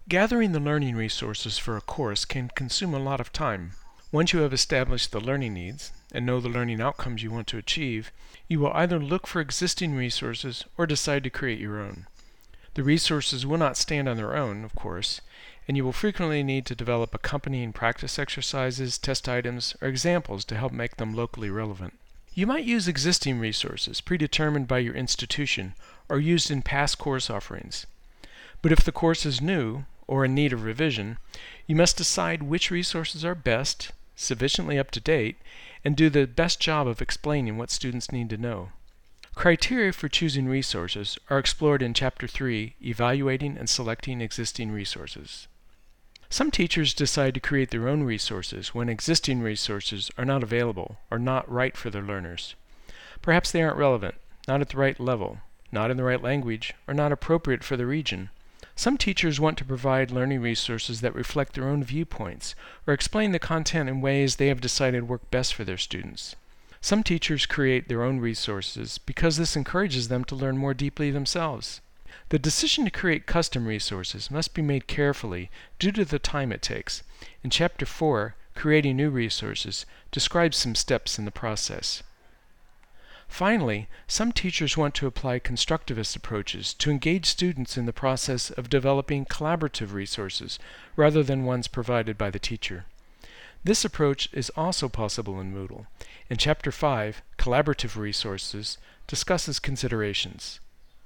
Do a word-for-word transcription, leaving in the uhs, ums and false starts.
Gathering the learning resources for a course can consume a lot of time. Once you have established the learning needs and know the learning outcomes you want to achieve, you will either look for existing resources or decide to create your own. The resources will not stand on their own, of course, and you will frequently need to develop accompanying practice exercises, test items, or examples to help make them locally relevant. You might use existing resources predetermined by your institution or used in past course offerings. But if the course is new or in need of revision, you must decide which resources are best, sufficiently up to date, and do the best job of explaining what students need to know. Criteria for choosing resources are explored in Chapter three, Evaluating and Selecting Existing Resources. Some teachers decide to create their own resources when existing resources are not available or not right for their learners. Perhaps they aren't relevant, not at the right level, not in the right language, or not appropriate for the region. Some teachers want to provide learning resources that reflect their own viewpoints or explain the content in ways they have decided work best for their students. Some teachers create their own resources because this encourages them to learn more deeply themselves. The decision to create custom resources must be made carefully due to the time it takes. In Chapter four, Creating New Resources, describes some steps in the process. Finally, some teachers want to apply constructivist approaches to engage students in the process of developing collaborative resources rather than ones provided by the teacher. This approach is also possible in Moodle. In Chapter five, Collaborative Resources, discusses considerations.